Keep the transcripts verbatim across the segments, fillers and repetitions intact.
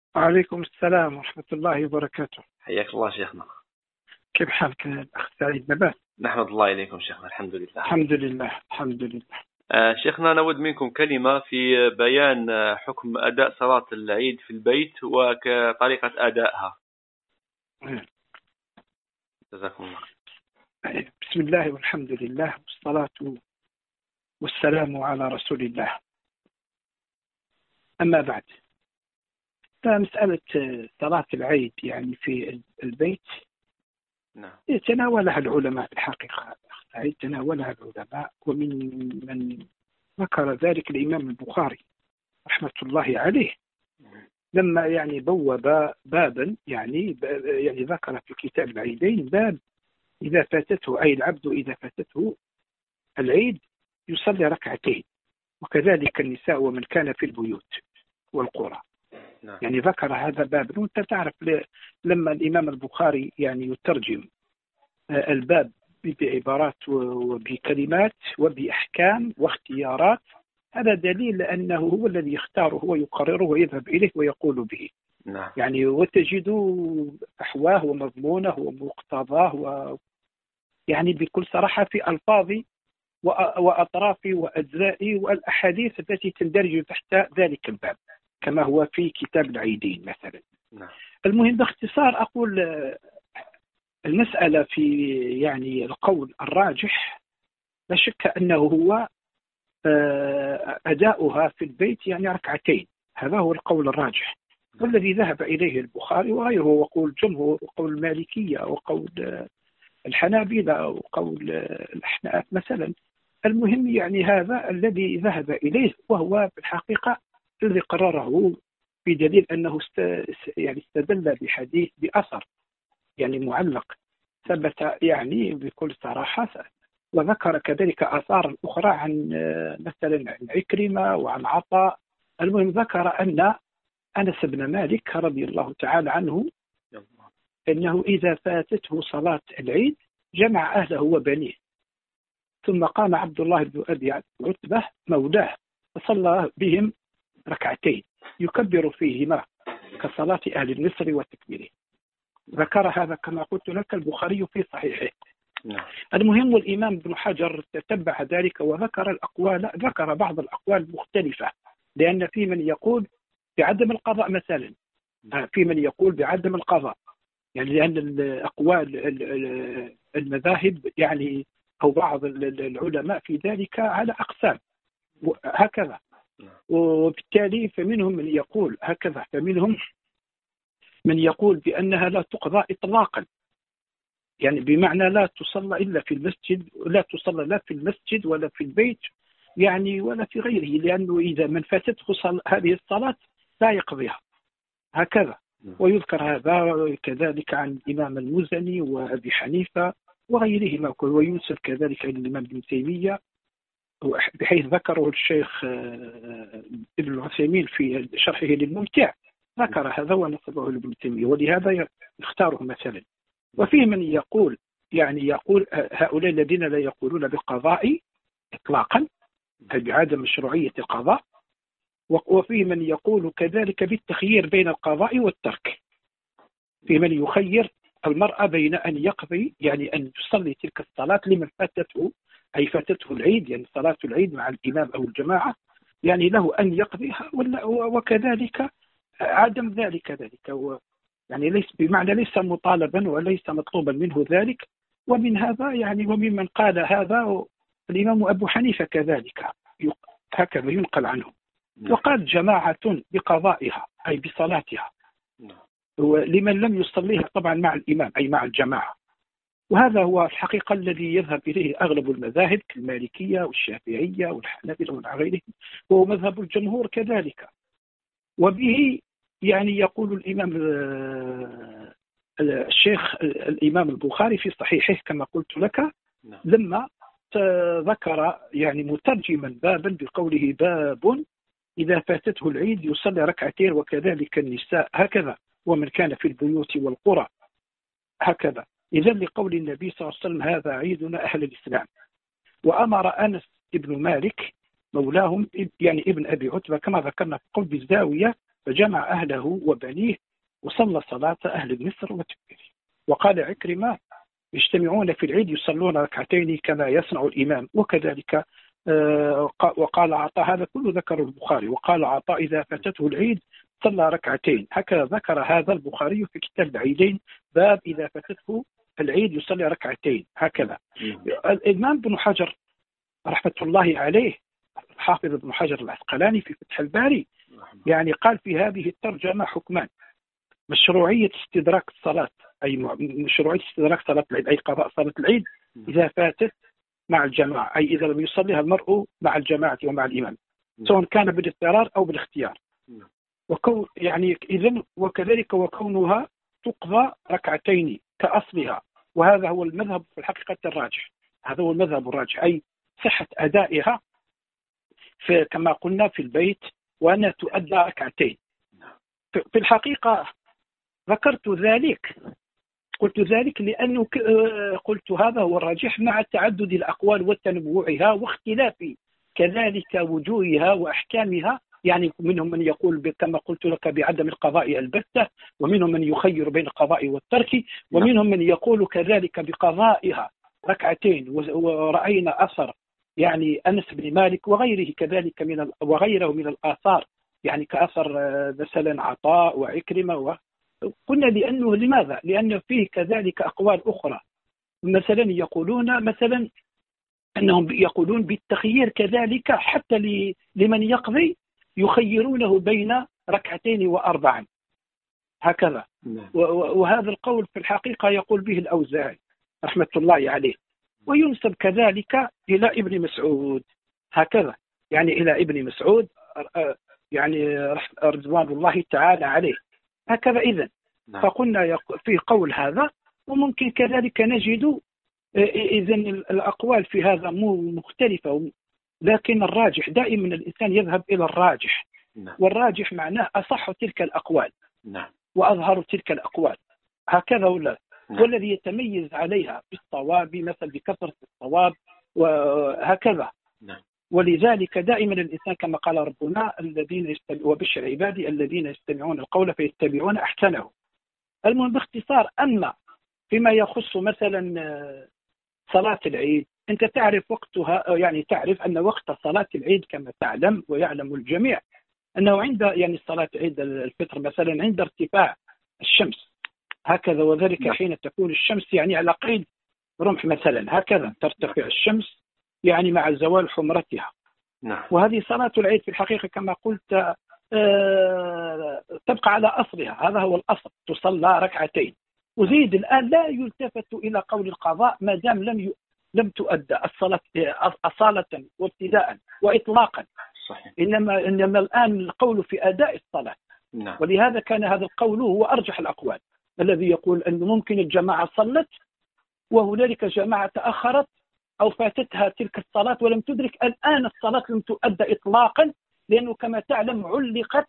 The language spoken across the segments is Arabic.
وعليكم السلام ورحمة الله وبركاته. حياك الله شيخنا. كيف حالك الأخ سعيد نبات؟ نحمد الله إليكم شيخنا. الحمد لله. الحمد لله الحمد لله. آه شيخنا، نود منكم كلمة في بيان حكم أداء صلاة العيد في البيت وكطريقة أدائها. جزاكم الله. بسم الله والحمد لله والصلاة والسلام على رسول الله. أما بعد، فمسألة صلاة العيد يعني في البيت نعم. يتناولها العلماء الحقيقة، يتناولها العلماء، ومن من ذكر ذلك الإمام البخاري رحمة الله عليه لما يعني بوب بابا يعني يعني ذكر في كتاب العيدين باب إذا فاتته أي العبد إذا فاتته العيد يصلي ركعتين، وكذلك النساء ومن كان في البيوت والقرى. نعم. يعني ذكر هذا باب، وانت تعرف لما الإمام البخاري يعني يترجم الباب بعبارات وبكلمات وبأحكام واختيارات، هذا دليل أنه هو الذي يختاره ويقرره ويذهب إليه ويقول به. نعم. يعني وتجد أحواه ومضمونه ومقتضاه و يعني بكل صراحة في ألفاظ وأطراف وأجزاء والأحاديث التي تندرج تحت ذلك الباب، كما هو في كتاب العيدين مثلا. نعم. المهم باختصار أقول المسألة في يعني القول الراجح لا شك أنه هو أداؤها في البيت يعني ركعتين، هذا هو القول الراجح والذي ذهب إليه البخاري وغيره، وقول الجمهور وقول المالكية وقول الحنابلة وقول الأحناف مثلا. المهم يعني هذا الذي ذهب إليه، وهو في الحقيقة الذي قرره بدليل أنه است يعني استدل بحديث بأثر يعني معلق ثبت يعني بكل صراحة، وذكر كذلك آثارا أخرى عن مثلا عن عكرمة وعن عطاء. المهم ذكر أن أنس بن مالك رضي الله تعالى عنه أنه إذا فاتته صلاة العيد جمع أهله وبنيه، ثم قام عبد الله بن أبي عتبة مولاه فصلى بهم ركعتين يكبر فيهما كصلاة أهل المصر وتكبيره. ذكر هذا كما قلت لك البخاري في صحيحه. نعم. المهم والإمام ابن حجر تتبع ذلك وذكر الأقوال، ذكر بعض الأقوال المختلفة، لأن في من يقول بعدم القضاء مثلا، في من يقول بعدم القضاء، يعني لأن الأقوال المذاهب يعني أو بعض العلماء في ذلك على أقسام هكذا، وبالتالي فمنهم من يقول هكذا، فمنهم من يقول بأنها لا تقضى إطلاقا، يعني بمعنى لا تصلى إلا في المسجد، لا تصلى لا في المسجد ولا في البيت يعني ولا في غيره، لأنه إذا من فاتته هذه الصلاة لا يقضيها هكذا. ويذكر هذا كذلك عن الإمام المزني وأبي حنيفة وغيرهما، وينسب كذلك إلى الإمام ابن تيمية بحيث ذكره الشيخ ابن العثيمين في شرحه للممتع، ذكر هذا ونسبه لابن تيمية، ولهذا يختاره مثلا. وفيه من يقول يعني يقول هؤلاء الذين لا يقولون بالقضاء إطلاقا أي بعدم مشروعية القضاء، وفيه من يقول كذلك بالتخيير بين القضاء والترك، في من يخير المرأة بين أن يقضي يعني أن يصلي تلك الصلاة لمن فاتته أي فاتته العيد يعني صلاة العيد مع الإمام أو الجماعة، يعني له أن يقضيها، وكذلك عدم ذلك ذلك يعني ليس بمعنى ليس مطالبا وليس مطلوبا منه ذلك. ومن هذا يعني وممن قال هذا الإمام أبو حنيفة كذلك هكذا ينقل عنه، وقال جماعة بقضائها أي بصلاتها لمن لم يصليها طبعا مع الإمام أي مع الجماعة. وهذا هو الحقيقة الذي يذهب إليه أغلب المذاهب كالمالكية والشافعية والحنابلة وغيرهم، وهو مذهب الجمهور كذلك. وبه يعني يقول الإمام الشيخ الإمام البخاري في صحيحه كما قلت لك لما ذكر يعني مترجما بابا بقوله باب إذا فاتته العيد يصلي ركعتين وكذلك النساء هكذا ومن كان في البيوت والقرى هكذا. إذن لقول النبي صلى الله عليه وسلم هذا عيدنا أهل الإسلام. وأمر أنس ابن مالك مولاهم يعني ابن أبي عتبة كما ذكرنا في قلب الزاوية فجمع أهله وبنيه وصلى صلاة أهل مصر وتكبيره. وقال عكرمة يجتمعون في العيد يصلون ركعتين كما يصنع الإمام، وكذلك وقال عطاء، هذا كله ذكر البخاري. وقال عطاء إذا فاتته العيد صلى ركعتين، هكذا ذكر هذا البخاري في كتاب العيدين، باب إذا فاتته العيد يصلي ركعتين هكذا. الإمام بن حجر رحمة الله عليه، حافظ ابن حجر العسقلاني في فتح الباري، يعني قال في هذه الترجمة حكمان: مشروعية استدراك الصلاة، أي مشروعية استدراك صلاة العيد، أي قضاء صلاة العيد إذا فاتت مع الجماعة، أي إذا لم يصليها المرء مع الجماعة ومع الإمام، سواء كان بالاضطرار أو بالاختيار. وكون يعني إذن وكذلك وكونها تقضى ركعتين كأصلها، وهذا هو المذهب في الحقيقة الراجح، هذا هو المذهب الراجح، أي صحة أدائها في كما قلنا في البيت، وأنها تؤدى ركعتين. في الحقيقة ذكرت ذلك قلت ذلك لأنه قلت هذا هو الراجح مع تعدد الأقوال وتنوعها واختلاف كذلك وجوهها وأحكامها. يعني منهم من يقول كما قلت لك بعدم القضاء البتة، ومنهم من يخير بين القضاء والترك، ومنهم من يقول كذلك بقضائها ركعتين. ورأينا أثر يعني أنس بن مالك وغيره كذلك من وغيره من الآثار، يعني كأثر مثلا عطاء وعكرمة. قلنا لأنه لماذا؟ لأن فيه كذلك أقوال أخرى، مثلا يقولون مثلا أنهم يقولون بالتخيير كذلك، حتى لمن يقضي يخيرونه بين ركعتين وأربعا هكذا. وهذا القول في الحقيقة يقول به الأوزاعي رحمة الله عليه، وينسب كذلك إلى ابن مسعود هكذا، يعني إلى ابن مسعود يعني رضوان الله تعالى عليه هكذا. إذن فقلنا في قول هذا، وممكن كذلك نجد إذن الأقوال في هذا مختلفة، لكن الراجح دائما الإنسان يذهب إلى الراجح، والراجح معناه أصح تلك الأقوال وأظهر تلك الأقوال هكذا، ولا والذي يتميز عليها بالصواب، مثل بكثرة الصواب وهكذا. ولذلك دائما الإنسان كما قال ربنا الذين وبشر عبادي الذين يستمعون القول فيتبعون أحسنه. المهم باختصار، أما فيما يخص مثلا صلاة العيد، أنت تعرف وقتها، يعني تعرف أن وقت صلاة العيد كما تعلم ويعلم الجميع أنه عند يعني صلاة عيد الفطر مثلا عند ارتفاع الشمس هكذا، وذلك حين تكون الشمس يعني على قيد رمح مثلا هكذا ترتفع الشمس يعني مع زوال حمرتها. نعم. وهذه صلاة العيد في الحقيقة كما قلت آه تبقى على أصلها، هذا هو الأصل، تصلى ركعتين. وزيد الآن لا يلتفت إلى قول القضاء ما دام لم ي... لم تؤدى الصلاة أصالة وابتداء وإطلاقا. صحيح. إنما إنما الآن القول في أداء الصلاة. نعم. ولهذا كان هذا القول هو أرجح الأقوال، الذي يقول أن ممكن الجماعة صلت وهنالك جماعة تأخرت أو فاتتها تلك الصلاة ولم تدرك الآن الصلاة لم تؤدى إطلاقا، لأنه كما تعلم علقت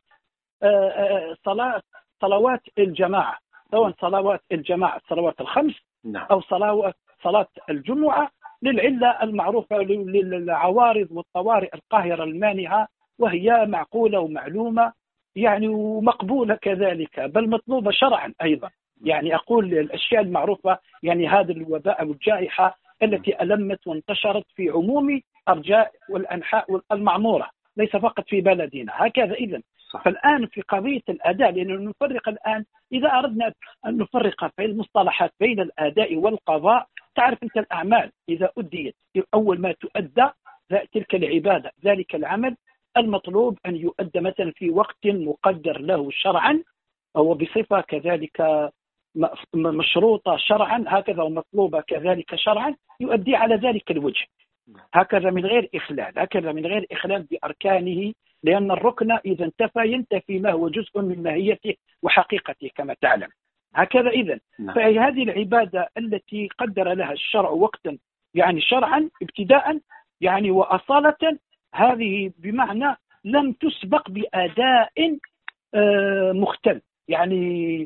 صلاة صلوات الجماعة، سواء صلوات الجماعة الصلوات الخمس أو صلوات صلاة الجمعة للعلة المعروفة للعوارض والطوارئ القاهرة المانعة، وهي معقولة ومعلومة يعني ومقبولة كذلك، بل مطلوبة شرعا أيضا. يعني أقول الأشياء المعروفة، يعني هذا الوباء والجائحة التي ألمت وانتشرت في عموم أرجاء والأنحاء المعمورة، ليس فقط في بلدنا هكذا. إذن فالآن في قضية الأداء، لأنه نفرق الآن إذا أردنا أن نفرق في المصطلحات بين الأداء والقضاء، تعرف أنت الأعمال إذا أديت أول ما تؤدى تلك العبادة ذلك العمل المطلوب أن يؤدى مثلا في وقت مقدر له شرعا، أو بصفة كذلك مشروطة شرعا هكذا ومطلوبة كذلك شرعا، يؤدي على ذلك الوجه هكذا من غير إخلال، هكذا من غير إخلال بأركانه، لأن الركن إذا انتفى ينتفي ما هو جزء من ماهيته وحقيقته كما تعلم هكذا. إذن فهذه العبادة التي قدر لها الشرع وقتا يعني شرعا ابتداء يعني وأصالة، هذه بمعنى لم تسبق بأداء مختل، يعني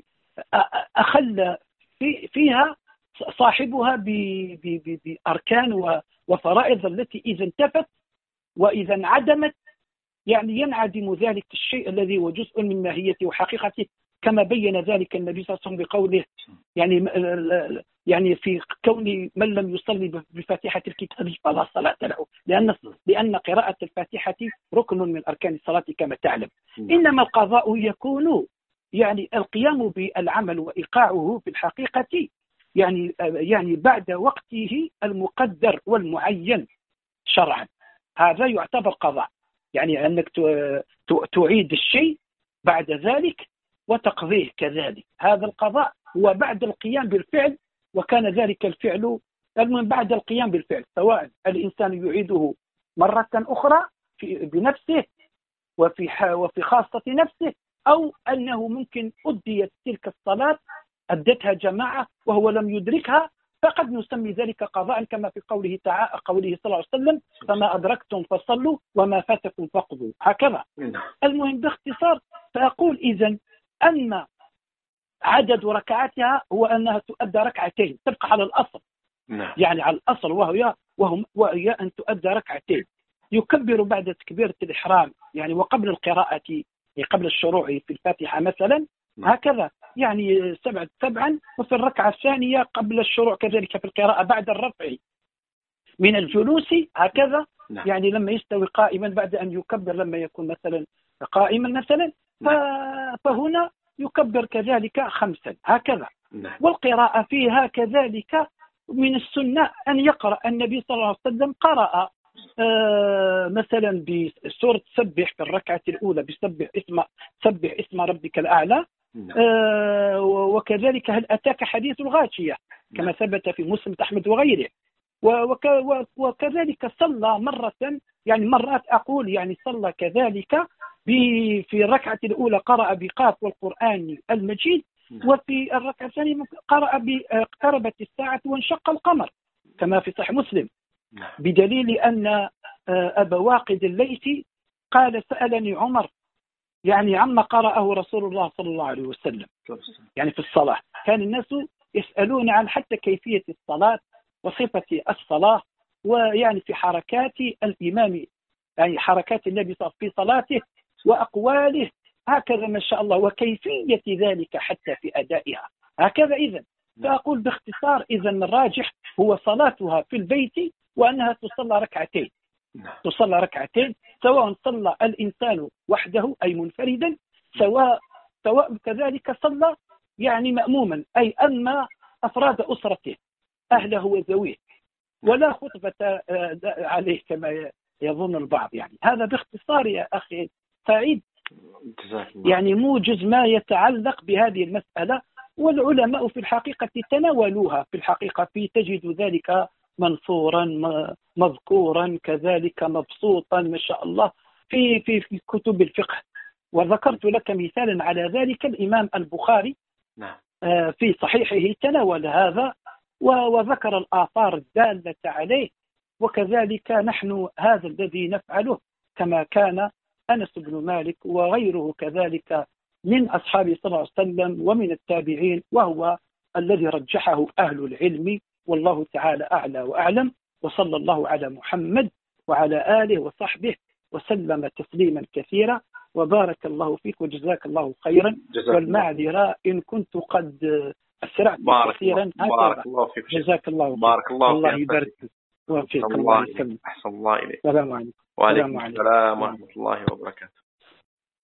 أخل في فيها صاحبها بأركان وفرائض التي إذا انتفت وإذا انعدمت يعني ينعدم ذلك الشيء الذي هو جزء من ماهيته وحقيقته، كما بين ذلك النبي صلى الله عليه وسلم بقوله يعني يعني في كون من لم يصلي بفاتحة الكتاب فلا صلاة له، لأن لأن قراءة الفاتحة ركن من أركان الصلاة كما تعلم. إنما القضاء يكون يعني القيام بالعمل وإيقاعه في الحقيقة يعني يعني بعد وقته المقدر والمعين شرعا، هذا يعتبر قضاء، يعني أنك تعيد الشيء بعد ذلك وتقضيه كذلك. هذا القضاء هو بعد القيام بالفعل، وكان ذلك الفعل من بعد القيام بالفعل، سواء الإنسان يعيده مرة أخرى في بنفسه وفي وفي خاصة نفسه، أو أنه ممكن أديت تلك الصلاة أدتها جماعة وهو لم يدركها، فقد نسمي ذلك قضاء، كما في قوله تعالى قوله صلى الله عليه وسلم: فما أدركتم فصلوا وما فاتكم فقضوا. هكذا. المهم باختصار فأقول إذن أن عدد ركعاتها هو أنها تؤدى ركعتين، تبقى على الأصل، يعني على الأصل وهي وهم وهي أن تؤدى ركعتين، يكبر بعد تكبيرة الإحرام يعني وقبل القراءة، يعني قبل الشروع في الفاتحة مثلا، هكذا يعني سبعة سبعا، وفي الركعة الثانية قبل الشروع كذلك في القراءة بعد الرفع من الجلوس، هكذا يعني لما يستوي قائما بعد أن يكبر لما يكون مثلا قائما مثلا، فهنا يكبر كذلك خمسا هكذا. والقراءة فيها كذلك من السنة أن يقرأ النبي صلى الله عليه وسلم قرأ آه مثلا بسورة سبح في الركعة الأولى بسبح اسم سبح اسم ربك الأعلى، آه وكذلك هل أتاك حديث الغاشية كما ثبت في مسلم أحمد وغيره. وكذلك صلى مرة، يعني مرات أقول يعني صلى كذلك في الركعة الأولى قرأ بقاف والقرآن المجيد، وفي الركعة الثانية قرأ باقتربت الساعة وانشق القمر كما في صحيح مسلم، بدليل أن أبا واقد الليثي قال: سألني عمر يعني عما قرأه رسول الله صلى الله عليه وسلم يعني في الصلاة. كان الناس يسألون عن حتى كيفية الصلاة وصفة الصلاة، ويعني في حركات الإمام، يعني حركات النبي صلى الله عليه وسلم في صلاته وأقواله، هكذا ما شاء الله، وكيفية ذلك حتى في أدائها هكذا. إذن فأقول باختصار إذن الراجح هو صلاتها في البيت، وأنها تصلى ركعتين، تصلى ركعتين سواء صلى الإنسان وحده أي منفردا، سواء سواء كذلك صلى يعني مأموما أي أما أفراد أسرته أهله وذويه، ولا خطبة عليه كما يظن البعض. يعني هذا باختصار يا أخي سعيد يعني موجز ما يتعلق بهذه المسألة، والعلماء في الحقيقة تناولوها في الحقيقة، في تجد ذلك منصورا مذكورا كذلك مبسوطا ما شاء الله في في في كتب الفقه. وذكرت لك مثالا على ذلك الإمام البخاري في صحيحه تناول هذا وذكر الآثار الدالة عليه، وكذلك نحن هذا الذي نفعله كما كان أنس بن مالك وغيره كذلك من أصحاب صلى الله عليه وسلم ومن التابعين، وهو الذي رجحه أهل العلم، والله تعالى أعلى وأعلم. وصلى الله على محمد وعلى آله وصحبه وسلم تسليما كثيرا، وبارك الله فيك وجزاك الله خيرا، والمعذرة إن كنت قد أسرعت كثيرا. بارك الله فيك، جزاك الله بارك الله الله يبارك وفيك، الله يسلمك. أحسن الله إليك. السلام عليكم. وعليكم السلام ورحمة الله وبركاته.